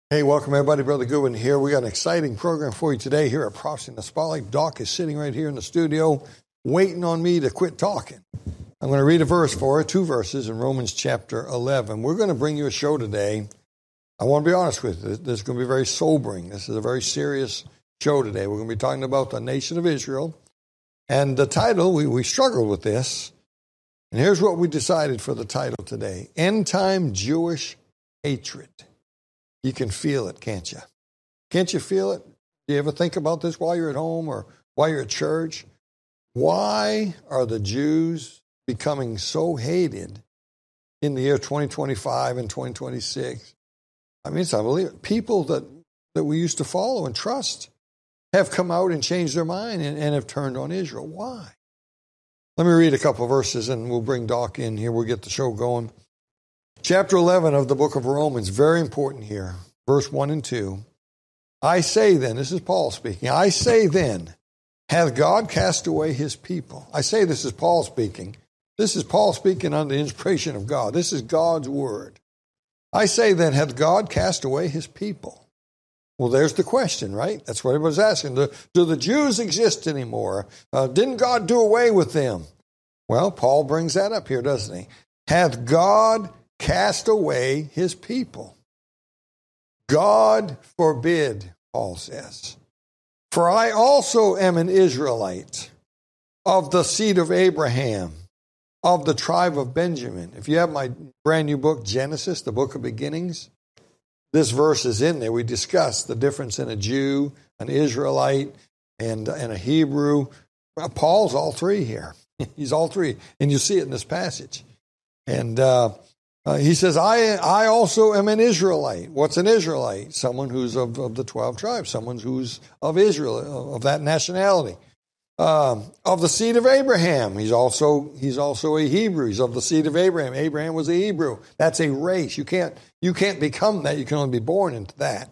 Hey, welcome everybody. Brother Goodwin here. We got an exciting program for you today here at Prophecy in the Spotlight. Doc is sitting right here in the studio waiting on me to quit talking. I'm going to read a verse for you, 2 verses in Romans chapter 11. We're going to bring you a show today. I want to be honest with you. This is going to be very sobering. This is a very serious show today. We're going to be talking about the nation of Israel. And the title, we struggled with this. And here's what we decided for the title today. End Time Jewish Hatred. You can feel it, can't you? Can't you feel it? Do you ever think about this while you're at home or while you're at church? Why are the Jews becoming so hated in the year 2025 and 2026? I mean, it's unbelievable. People that we used to follow and trust have come out and changed their mind and have turned on Israel. Why? Let me read a couple of verses and we'll bring Doc in here. We'll get the show going. Chapter 11 of the book of Romans, very important here, verse 1 and 2. I say then, this is Paul speaking, I say then, hath God cast away his people? I say this is Paul speaking. This is Paul speaking under the inspiration of God. This is God's word. I say then, hath God cast away his people? Well, there's the question, right? That's what everybody's asking. Do the Jews exist anymore? Didn't God do away with them? Well, Paul brings that up here, doesn't he? Hath God cast away his people? God forbid, Paul says. For I also am an Israelite, of the seed of Abraham, of the tribe of Benjamin. If you have my brand new book, Genesis, the book of beginnings, this verse is in there. We discussed the difference in a Jew, an Israelite, and a Hebrew. Well, Paul's all three here. He's all three. And you see it in this passage. And he says, I also am an Israelite. What's an Israelite? Someone who's of the 12 tribes, someone who's of Israel, of that nationality. Of the seed of Abraham. He's also a Hebrew. He's of the seed of Abraham. Abraham was a Hebrew. That's a race. You can't become that. You can only be born into that.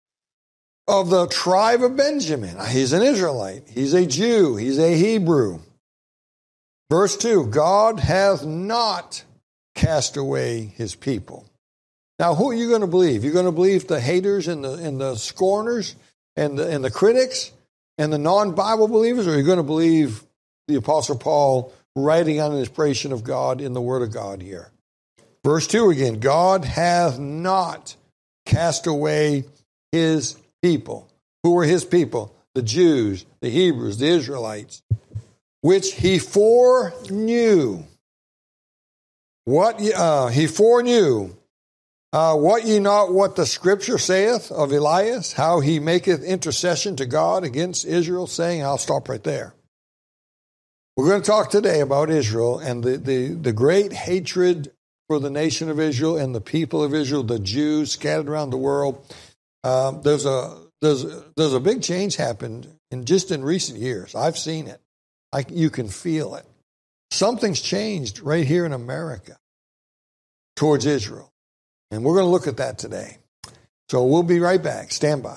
Of the tribe of Benjamin. He's an Israelite. He's a Jew. He's a Hebrew. Verse 2, God hath not cast away his people. Now, who are you going to believe? You're going to believe the haters and the scorners and the critics and the non-Bible believers, or are you going to believe the Apostle Paul writing on the inspiration of God in the Word of God here? Verse 2 again, God hath not cast away his people. Who were his people? The Jews, the Hebrews, the Israelites, which he foreknew. What he foreknew, what ye not what the Scripture saith of Elias, how he maketh intercession to God against Israel, saying, I'll stop right there. We're going to talk today about Israel and the great hatred for the nation of Israel and the people of Israel, the Jews scattered around the world. There's a big change happened in recent years. I've seen it. You can feel it. Something's changed right here in America towards Israel. And we're going to look at that today. So we'll be right back. Stand by.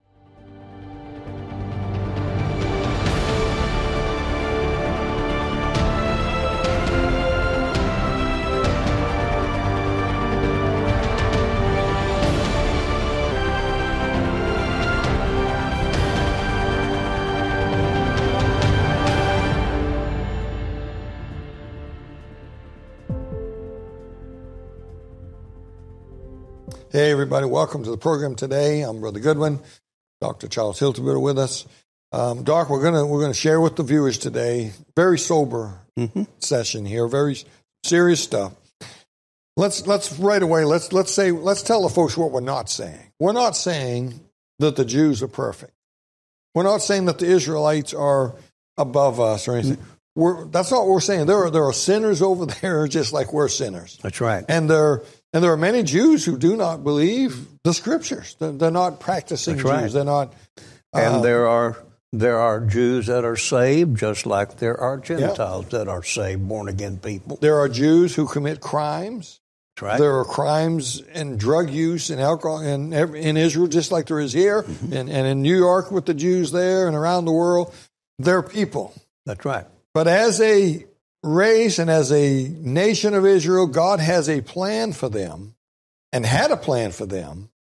Hey, everybody. Welcome to the program today. I'm Brother Goodwin. Dr. Charles Hilterbitter with us. Doc, we're gonna share with the viewers today, very sober session here, very serious stuff. Let's right away, let's tell the folks what we're not saying. We're not saying that the Jews are perfect. We're not saying that the Israelites are above us or anything. That's not what we're saying. There are sinners over there just like we're sinners. That's right. And there are many Jews who do not believe the Scriptures. They're not practicing That's Jews. right. They're not. And there are Jews that are saved, just like there are Gentiles that are saved, born-again people. There are Jews who commit crimes. That's right. There are crimes and drug use and alcohol in Israel, just like there is here, and in New York with the Jews there and around the world. They're people. That's right. But as a race and as a nation of Israel, God has a plan for them and had a plan for them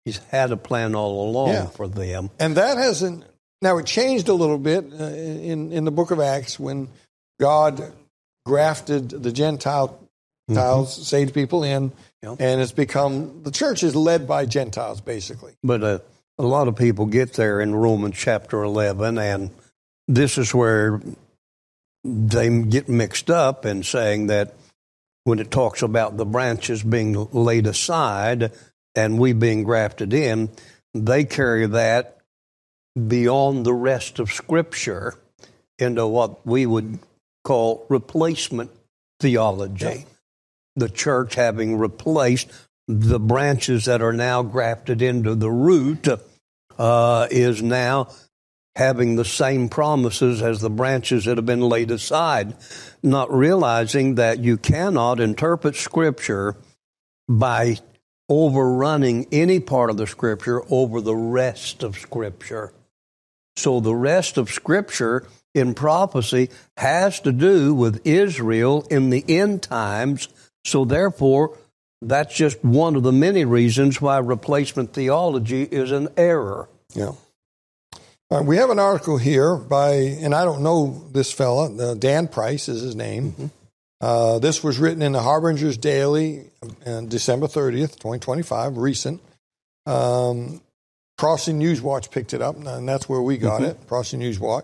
He's had a plan all along for them. And that hasn't, now it changed a little bit in the book of Acts when God grafted the Gentiles, saved people in, and it's become, the church is led by Gentiles, basically. But a lot of people get there in Romans chapter 11, and this is where they get mixed up in saying that when it talks about the branches being laid aside and we being grafted in, they carry that beyond the rest of Scripture into what we would call replacement theology. Yeah. The church having replaced the branches that are now grafted into the root is now having the same promises as the branches that have been laid aside, not realizing that you cannot interpret Scripture by overrunning any part of the Scripture over the rest of Scripture. So the rest of Scripture in prophecy has to do with Israel in the end times. So therefore, that's just one of the many reasons why replacement theology is an error. Yeah. We have an article here by, and I don't know this fella, Dan Price is his name. This was written in the Harbinger's Daily on December 30th, 2025, recent. Crossing News Watch picked it up, and that's where we got it, Crossing News Watch.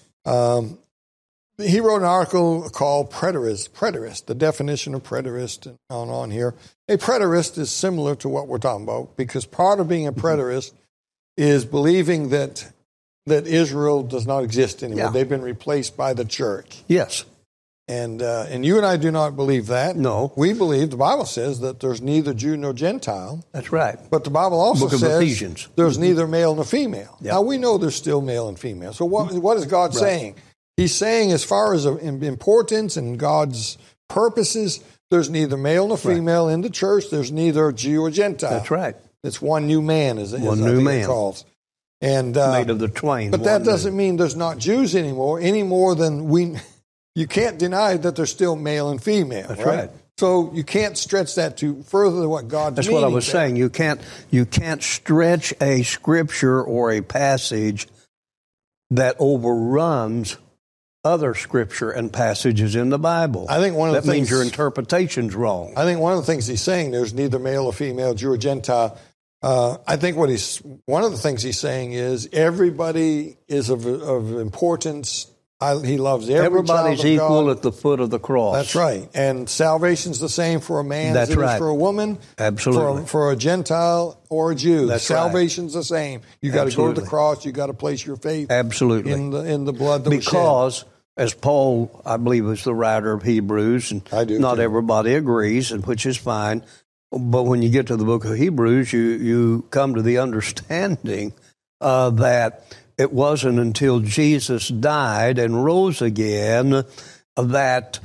He wrote an article called Preterist, the definition of preterist, and on here. A preterist is similar to what we're talking about, because part of being a preterist is believing that Israel does not exist anymore. Yeah. They've been replaced by the church. Yes. And you and I do not believe that. No. We believe, the Bible says, that there's neither Jew nor Gentile. That's right. But the Bible also says Ephesians. There's neither male nor female. Yep. Now, we know there's still male and female. So what is God saying? He's saying, as far as importance and God's purposes, there's neither male nor female in the church. There's neither Jew or Gentile. That's right. It's one new man, as one new man. It calls. And made of the twain. But that doesn't mean there's not Jews anymore, any more than you can't deny that there's still male and female. That's right. So you can't stretch that to further than what God's That's what I was saying. You can't stretch a scripture or a passage that overruns other scripture and passages in the Bible. I think that means your interpretation's wrong. I think one of the things he's saying, there's neither male or female, Jew or Gentile. I think one of the things he's saying is everybody is of importance. He loves everybody's equal at the foot of the cross. That's right. And salvation's the same for a man as it is for a woman. Absolutely. For a Gentile or a Jew. That's salvation's the same. You got to go to the cross. You got to place your faith Absolutely. in the blood that was shed. Because, as Paul, I believe, is the writer of Hebrews, and not everybody agrees, and which is fine. But when you get to the book of Hebrews, you come to the understanding that it wasn't until Jesus died and rose again that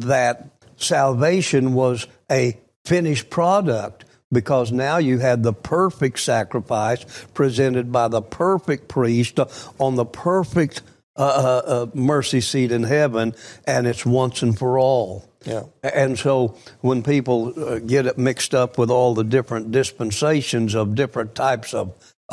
salvation was a finished product, because now you had the perfect sacrifice presented by the perfect priest on the perfect mercy seat in heaven, and it's once and for all. Yeah. And so when people get it mixed up with all the different dispensations of different types of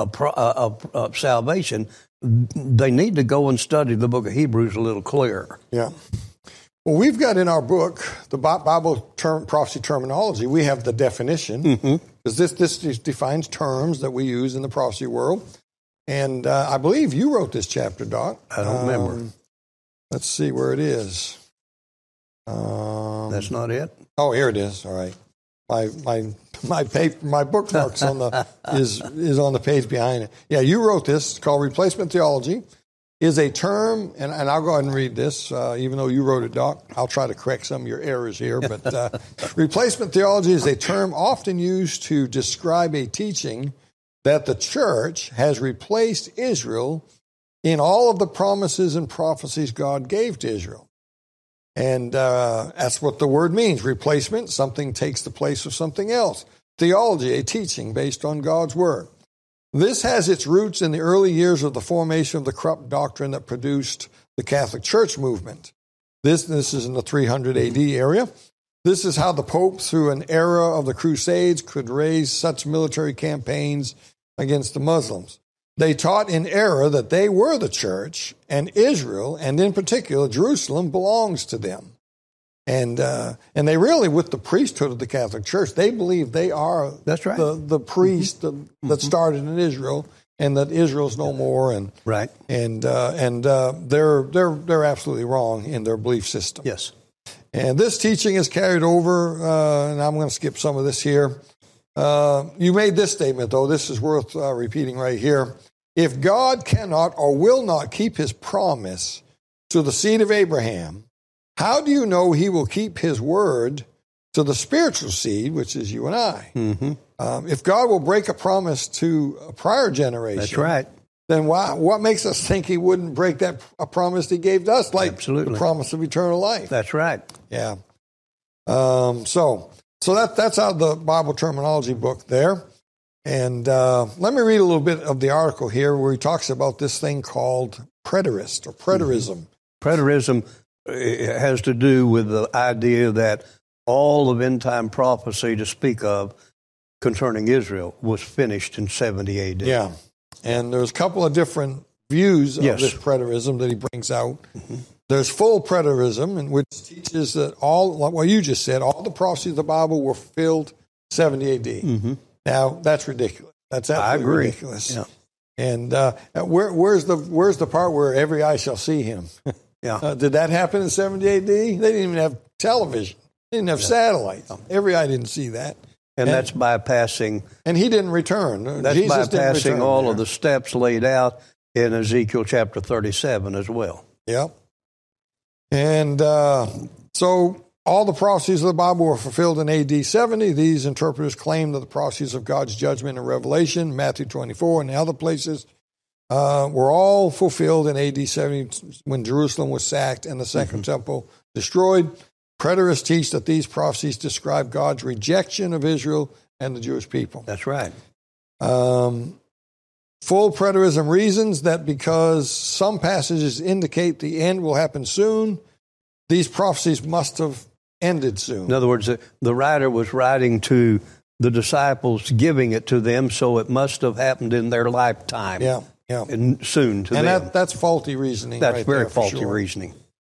salvation, they need to go and study the book of Hebrews a little clearer. Yeah. Well, we've got in our book, the Bible prophecy terminology, we have the definition, because this defines terms that we use in the prophecy world. And I believe you wrote this chapter, Doc. I don't remember. Let's see where it is. That's not it? Oh, here it is. All right. My paper, my bookmark's on the is on the page behind it. Yeah, you wrote this. It's called Replacement Theology. Is a term, and I'll go ahead and read this, even though you wrote it, Doc. I'll try to correct some of your errors here. But replacement theology is a term often used to describe a teaching that the church has replaced Israel in all of the promises and prophecies God gave to Israel. And that's what the word means, replacement. Something takes the place of something else. Theology, a teaching based on God's word. This has its roots in the early years of the formation of the corrupt doctrine that produced the Catholic Church movement. This is in the 300 AD area. This is how the Pope, through an era of the Crusades, could raise such military campaigns against the Muslims. They taught in error that they were the church, and Israel, and in particular Jerusalem, belongs to them. And they really, with the priesthood of the Catholic Church, they believe they are That's right. the priest that started in Israel, and that Israel's no more. And right. And they're absolutely wrong in their belief system. Yes. And this teaching is carried over, and I'm going to skip some of this here. You made this statement, though. This is worth repeating right here. If God cannot or will not keep his promise to the seed of Abraham, how do you know he will keep his word to the spiritual seed, which is you and I? Mm-hmm. If God will break a promise to a prior generation, That's right. then what makes us think he wouldn't break a promise he gave to us, like Absolutely. the promise of eternal life? That's right. Yeah. So that's out of the Bible terminology book there. And let me read a little bit of the article here where he talks about this thing called preterist or preterism. Preterism has to do with the idea that all of end-time prophecy to speak of concerning Israel was finished in 70 A.D. Yeah. And there's a couple of different views of Yes. this preterism that he brings out. There's full preterism, which teaches that like what you just said, all the prophecies of the Bible were fulfilled 70 A.D. Mm-hmm. Now, that's ridiculous. That's absolutely ridiculous. Yeah. And where's the part where every eye shall see him? Yeah. Did that happen in 70 A.D.? They didn't even have television. They didn't have satellites. Every eye didn't see that. And that's bypassing. And he didn't return. That's Jesus didn't bypassing return all there. of the steps laid out in Ezekiel chapter 37 as well. Yep. And so all the prophecies of the Bible were fulfilled in A.D. 70. These interpreters claim that the prophecies of God's judgment in Revelation, Matthew 24, and other places were all fulfilled in A.D. 70 when Jerusalem was sacked and the Second Temple destroyed. Preterists teach that these prophecies describe God's rejection of Israel and the Jewish people. That's right. Full preterism reasons that because some passages indicate the end will happen soon, these prophecies must have ended soon. In other words, the writer was writing to the disciples, giving it to them, so it must have happened in their lifetime. Yeah. And soon to them. And that's faulty reasoning. That's right very there, for faulty sure. reasoning.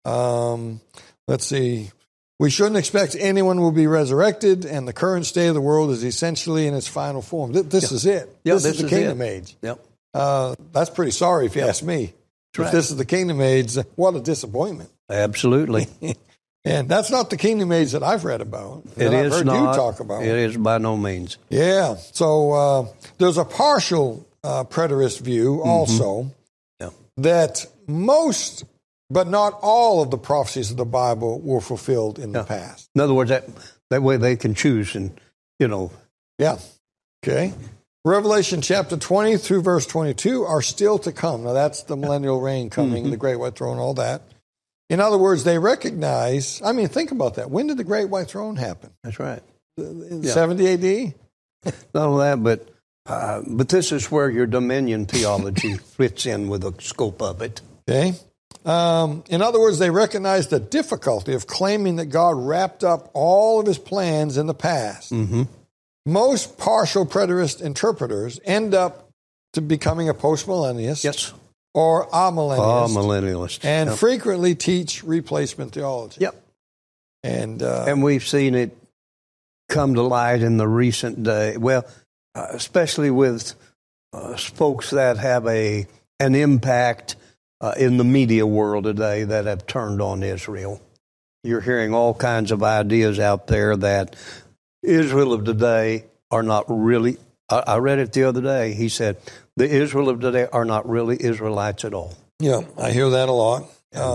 Let's see. We shouldn't expect anyone will be resurrected, and the current state of the world is essentially in its final form. This is it. Yeah, this is the kingdom age. Yep. That's pretty sorry if you ask me. Right. If this is the kingdom age, what a disappointment. Absolutely. And that's not the kingdom age that I've read about. It I've is heard not. you talk about. It is by no means. Yeah. So there's a partial preterist view also Yeah. that most, but not all of the prophecies of the Bible were fulfilled in the past. In other words, that way they can choose and, Yeah. Okay. Revelation chapter 20 through verse 22 are still to come. Now that's the millennial reign coming, the great white throne, all that. In other words, they recognize, think about that. When did the great white throne happen? That's right. In 70 A.D.? Not only that, but this is where your dominion theology fits in with the scope of it. Okay. In other words, they recognize the difficulty of claiming that God wrapped up all of his plans in the past. Mm-hmm. Most partial preterist interpreters end up to becoming a postmillennialist Yes. or amillennialist. Millennialist. And frequently teach replacement theology. Yep. And we've seen it come to light in the recent day. Well, especially with folks that have an impact in the media world today that have turned on Israel. You're hearing all kinds of ideas out there that Israel of today are not really, I read it the other day, he said, the Israel of today are not really Israelites at all. yeah, I hear that a lot.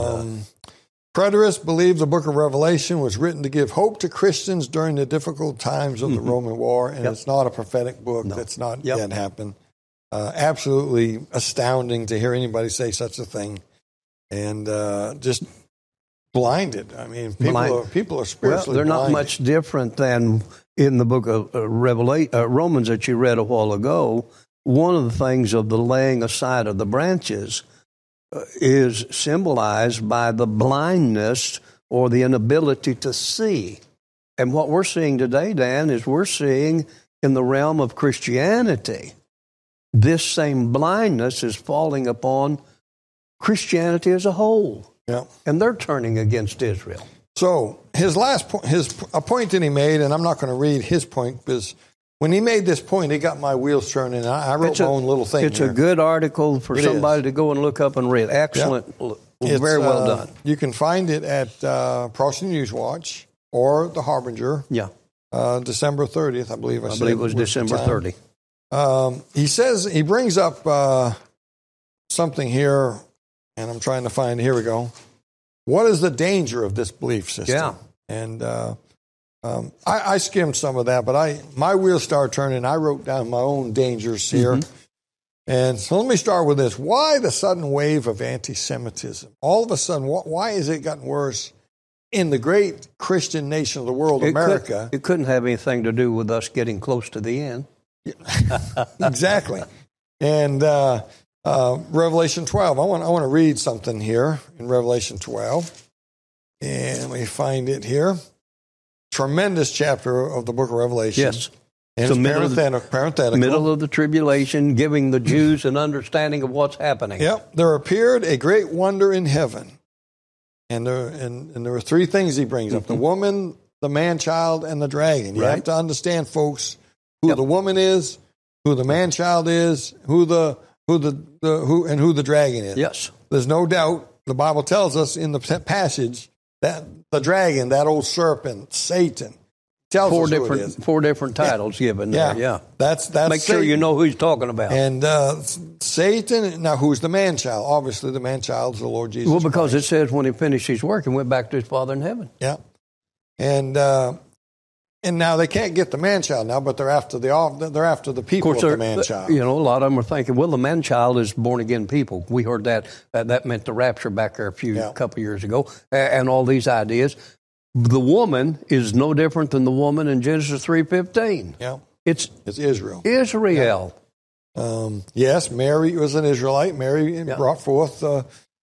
Preterists believe the book of Revelation was written to give hope to Christians during the difficult times of the Roman war, and it's not a prophetic book. That's not yet happened. Absolutely astounding to hear anybody say such a thing, and just blinded. People are spiritually they're not blinded. much different than in the book of Romans that you read a while ago. One of the things of the laying aside of the branches is symbolized by the blindness or the inability to see. And what we're seeing today, Dan, is we're seeing in the realm of Christianity this same blindness is falling upon Christianity as a whole. Yeah. And they're turning against Israel. So his last point, a point that he made, and I'm not going to read his point because when he made this point, it got my wheels turning. I wrote my own little thing. It's a good article for somebody to go and look up and read. Excellent. It's, very well done. You can find it at Protestant News Watch or the Harbinger. Yeah. December 30th, I believe. I believe it was December 30. He brings up something here, and I'm trying to find. Here we go. What is the danger of this belief system? Yeah. And I skimmed some of that, but my wheels started turning. I wrote down my own dangers here. Mm-hmm. And so let me start with this. Why the sudden wave of anti-Semitism? All of a sudden, why has it gotten worse in the great Christian nation of the world, America? It couldn't have anything to do with us getting close to the end. Exactly. And Revelation 12. I want to read something here in Revelation 12. And let me find it here. Tremendous chapter of the book of Revelation. Yes. And it's parenthetical. Middle of the tribulation, giving the Jews an understanding of what's happening. Yep. There appeared a great wonder in heaven. And there were three things he brings up. The woman, the man-child, and the dragon. You have to understand, folks, who the woman is, who the man-child is, who the dragon is. Yes. There's no doubt, the Bible tells us in the passage that the dragon, that old serpent, Satan, tells us who it is. Four different titles given there. Yeah. That's Make sure you know who he's talking about. And Satan, now who's the man-child? Obviously the man-child is the Lord Jesus Well, because Christ. it says when he finished his work and went back to his Father in heaven. Yeah. And now they can't get the man-child now, but they're after the people of the man-child. You know, a lot of them are thinking, well, the man-child is born-again people. We heard that. That meant the rapture back there a couple years ago, and all these ideas. The woman is no different than the woman in Genesis 3:15. Yeah. It's Israel. Israel. Yeah. Yes, Mary was an Israelite. Mary brought forth the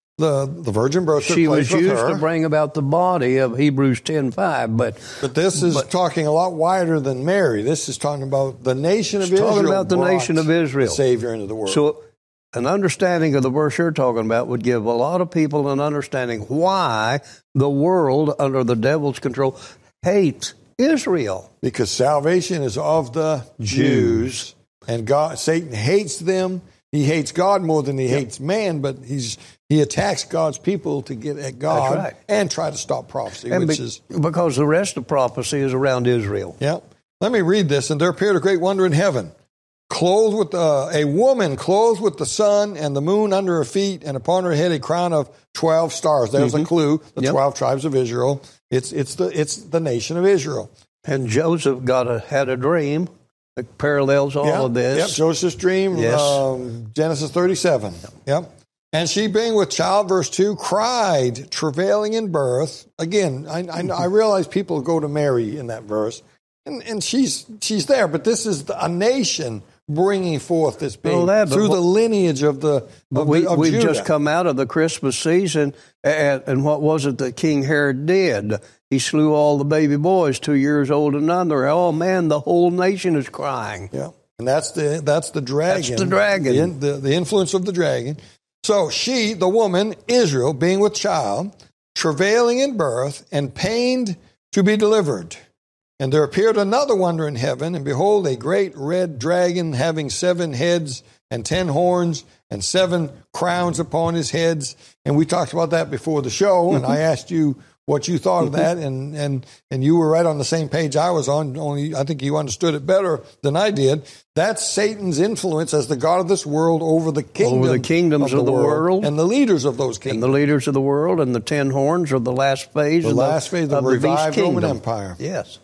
virgin birth. She was used to bring about the body of Hebrews 10:5, but this is talking a lot wider than Mary. This is talking about the nation of Israel. Talking about the nation of Israel, the Savior into the world. So, an understanding of the verse you're talking about would give a lot of people an understanding why the world under the devil's control hates Israel. Because salvation is of the Jews, and Satan hates them. He hates God more than he hates man, but he attacks God's people to get at God and try to stop prophecy, because the rest of prophecy is around Israel. Yeah. Let me read this. And there appeared a great wonder in heaven, clothed with a woman clothed with the sun and the moon under her feet, and upon her head a crown of 12 stars. There's a clue. The 12 tribes of Israel. It's the nation of Israel. And Joseph had a dream. It parallels all of this. Yep, Joseph's dream, Genesis 37. Yep. And she being with child, verse 2, cried, travailing in birth. Again, I realize people go to Mary in that verse, and she's there, but this is a nation bringing forth this baby through the lineage of we've Judah. Just come out of the Christmas season, and what was it that King Herod did? He slew all the baby boys 2 years old and under. Oh man, the whole nation is crying. Yeah, and that's the dragon. That's the dragon. The influence of the dragon. So she, the woman, Israel, being with child, travailing in birth, and pained to be delivered. And there appeared another wonder in heaven, and behold, a great red dragon having 7 heads and 10 horns and 7 crowns upon his heads. And we talked about that before the show, and I asked you what you thought of that, and you were right on the same page I was on, only I think you understood it better than I did. That's Satan's influence as the god of this world over the kingdoms of the world. And the leaders of those kingdoms. And the leaders of the world, and the 10 horns are the last phase of the revived Roman Empire. Yes.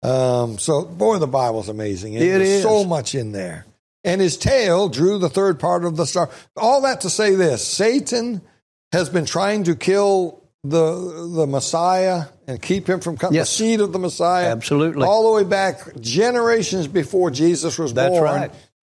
So, boy, the Bible's amazing. There's so much in there. And his tail drew the third part of the star. All that to say this, Satan has been trying to kill the Messiah and keep him from coming, the seed of the Messiah. Absolutely. All the way back generations before Jesus was born. That's right.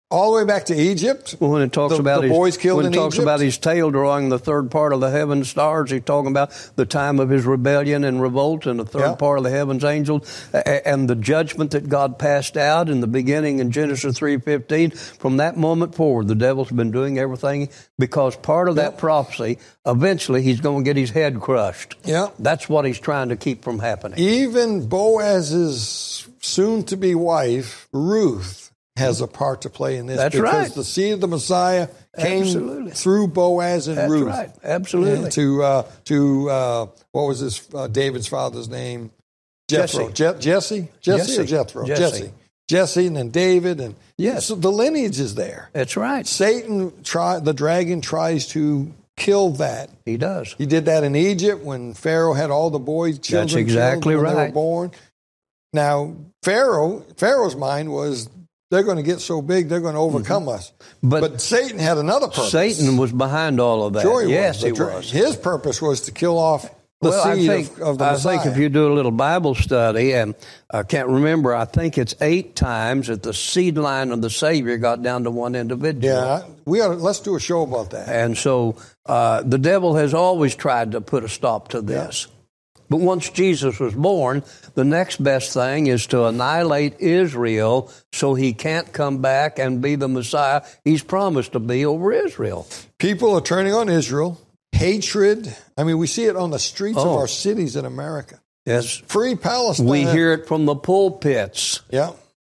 all the way back to Egypt. Well, when it talks about the boys killed in Egypt. About his tail drawing the third part of the heaven stars, he's talking about the time of his rebellion and revolt and the third part of the heavens angels and the judgment that God passed out in the beginning in Genesis 3:15. From that moment forward, the devil's been doing everything because part of that prophecy, eventually he's going to get his head crushed. Yeah. That's what he's trying to keep from happening. Even Boaz's soon-to-be wife, Ruth, has a part to play in this. That's because right. the seed of the Messiah came through Boaz and That's Ruth. right. Absolutely. And to what was his David's father's name? Jethro. Jesse or Jethro? Jesse and then David. And so the lineage is there. That's right. Satan, the dragon, tries to kill that. He does. He did that in Egypt when Pharaoh had all the boys, children That's exactly killed when right. they were born. Now, Pharaoh's mind was, they're going to get so big, they're going to overcome us. But Satan had another purpose. Satan was behind all of that. Sure he yes, was. he was. His purpose was to kill off the seed of the Messiah. I think if you do a little Bible study, and I can't remember, I think it's 8 times that the seed line of the Savior got down to one individual. Yeah, let's do a show about that. And so the devil has always tried to put a stop to this. Yeah. But once Jesus was born, the next best thing is to annihilate Israel so he can't come back and be the Messiah he's promised to be over Israel. People are turning on Israel. Hatred. I mean, we see it on the streets of our cities in America. Yes. Free Palestine. We hear it from the pulpits. Yeah.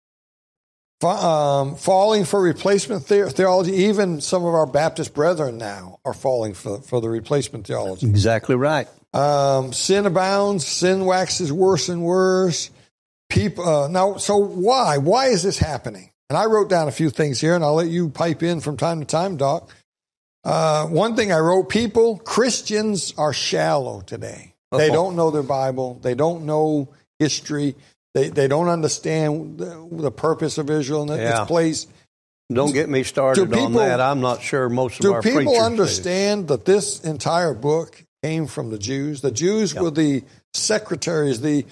Falling for replacement theology. Even some of our Baptist brethren now are falling for the replacement theology. Exactly right. Sin abounds. Sin waxes worse and worse. People. Now, so why? Why is this happening? And I wrote down a few things here, and I'll let you pipe in from time to time, Doc. One thing I wrote, Christians are shallow today. They don't know their Bible. They don't know history. They don't understand the purpose of Israel and its place. Don't get me started on that. I'm not sure most of our preachers do. Do people understand that this entire book came from the Jews? The Jews were the secretaries, the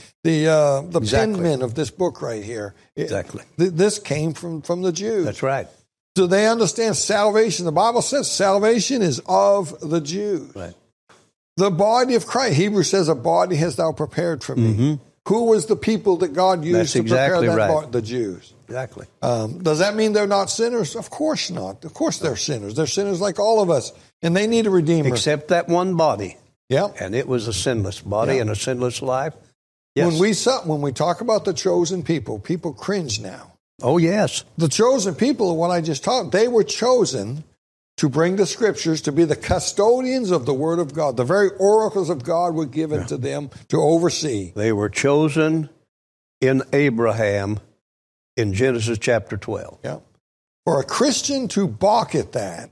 penmen of this book right here. Exactly. This came from the Jews. That's right. So they understand salvation. The Bible says salvation is of the Jews. Right. The body of Christ. Hebrews says, a body hast thou prepared for me. Mm-hmm. Who was the people that God used to prepare that body? The Jews. Exactly. Does that mean they're not sinners? Of course not. Of course they're sinners. They're sinners like all of us. And they need a Redeemer. Except that one body. Yeah. And it was a sinless body and a sinless life. Yes. When we talk about the chosen people cringe now. Oh, yes. The chosen people, what I just taught, they were chosen to bring the Scriptures, to be the custodians of the Word of God. The very oracles of God were given to them to oversee. They were chosen in Abraham in Genesis chapter 12. Yeah. For a Christian to balk at that,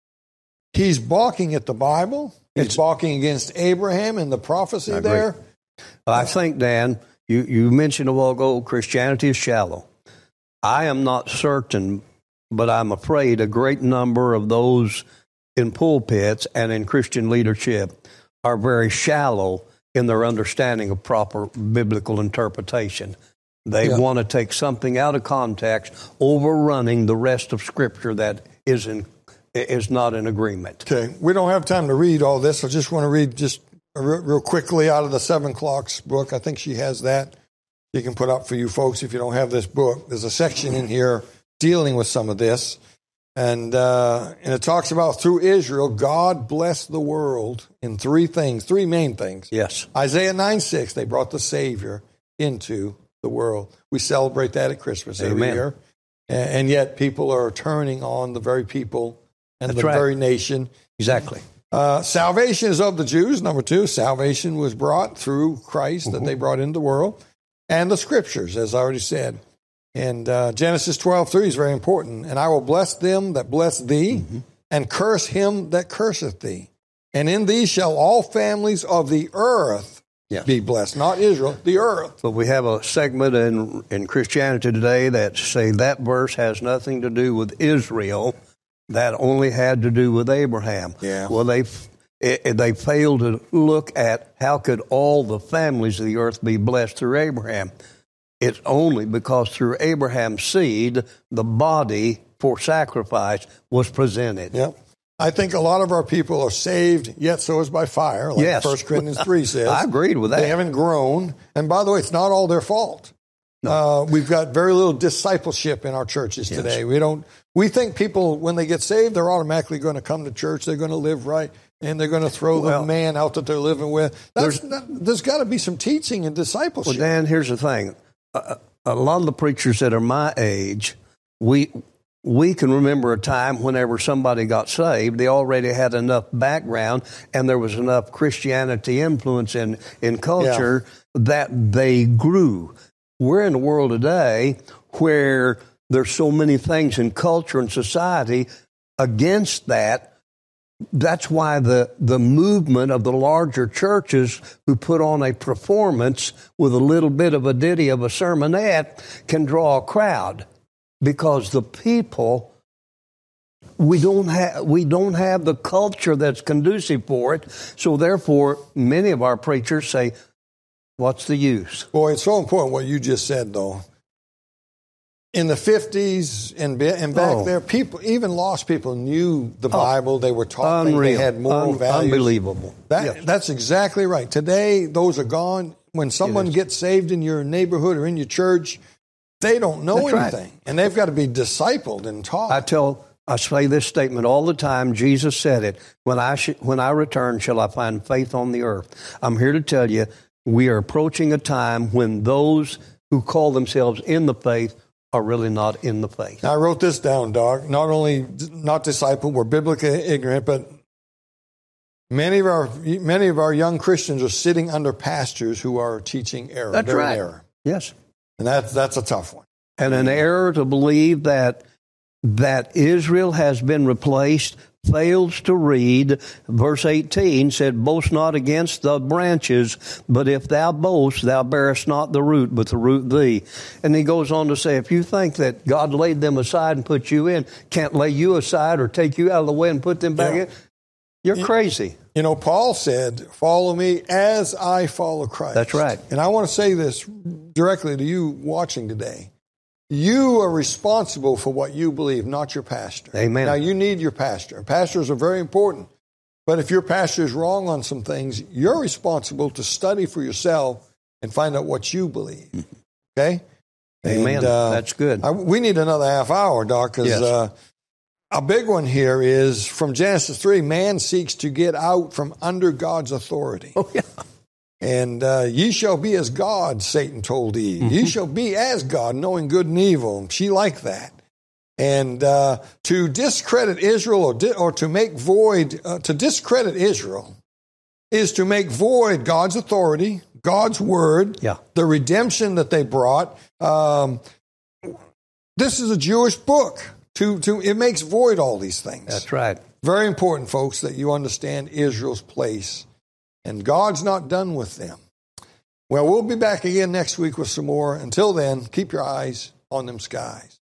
he's balking at the Bible. He's balking against Abraham and the prophecy there. I think, Dan, you mentioned a while ago, Christianity is shallow. I am not certain, but I'm afraid a great number of those in pulpits and in Christian leadership are very shallow in their understanding of proper biblical interpretation. They want to take something out of context, overrunning the rest of Scripture that is not in agreement. Okay, we don't have time to read all this. I just want to read just real quickly out of the 7 Clocks book. I think she has that. You can put up for you folks if you don't have this book. There's a section in here dealing with some of this. And it talks about through Israel, God blessed the world in 3 main things. Yes. Isaiah 9:6, they brought the Savior into the world. We celebrate that at Christmas every year. And yet people are turning on the very people and very nation. Exactly. Salvation is of the Jews. Number 2, salvation was brought through Christ that they brought into the world. And the Scriptures, as I already said. And Genesis 12:3 is very important. And I will bless them that bless thee, and curse him that curseth thee. And in thee shall all families of the earth be blessed. Not Israel, the earth. But we have a segment in Christianity today that say that verse has nothing to do with Israel. That only had to do with Abraham. Yeah. Well, they failed to look at how could all the families of the earth be blessed through Abraham. It's only because through Abraham's seed, the body for sacrifice was presented. Yep. I think a lot of our people are saved, yet so is by fire, like Yes. 1 Corinthians 3 says. I agreed with that. They haven't grown. And by the way, it's not all their fault. No. We've got very little discipleship in our churches Yes. today. We think people, when they get saved, they're automatically going to come to church, they're going to live right, and they're going to throw the man out that they're living with. There's got to be some teaching and discipleship. Well, Dan, here's the thing. A lot of the preachers that are my age, we can remember a time whenever somebody got saved, they already had enough background and there was enough Christianity influence in culture that they grew. We're in a world today where there's so many things in culture and society against that. That's why the movement of the larger churches who put on a performance with a little bit of a ditty of a sermonette can draw a crowd, because the people, we don't have the culture that's conducive for it. So therefore, many of our preachers say, what's the use? Boy, it's so important what you just said, though. In the 50s and back there, people, even lost people, knew the Bible. They were taught things. They had moral values. Unbelievable. That's exactly right. Today, those are gone. When someone gets saved in your neighborhood or in your church, they don't know anything. Right. And they've got to be discipled and taught. I say this statement all the time. Jesus said it. When I return, shall I find faith on the earth? I'm here to tell you, we are approaching a time when those who call themselves in the faith are really not in the faith. Now, I wrote this down, Doc. Not only not discipled, we're biblically ignorant, but many of our young Christians are sitting under pastors who are teaching error. That's They're right. in error. Yes. And that's a tough one. And an error to believe that Israel has been replaced, fails to read. Verse 18 said, boast not against the branches, but if thou boast, thou bearest not the root, but the root thee. And he goes on to say, if you think that God laid them aside and put you in, can't lay you aside or take you out of the way and put them back in, you're crazy. You know, Paul said, follow me as I follow Christ. That's right. And I want to say this directly to you watching today. You are responsible for what you believe, not your pastor. Amen. Now, you need your pastor. Pastors are very important. But if your pastor is wrong on some things, you're responsible to study for yourself and find out what you believe. Okay? Amen. And, that's good. We need another half hour, Doc, because a big one here is from Genesis 3, man seeks to get out from under God's authority. Oh, yeah. And ye shall be as God, Satan told Eve. Ye shall be as God, knowing good and evil. She liked that. And to discredit Israel or to make void, to discredit Israel is to make void God's authority, God's word, the redemption that they brought. This is a Jewish book. It makes void all these things. That's right. Very important, folks, that you understand Israel's place. And God's not done with them. Well, we'll be back again next week with some more. Until then, keep your eyes on them skies.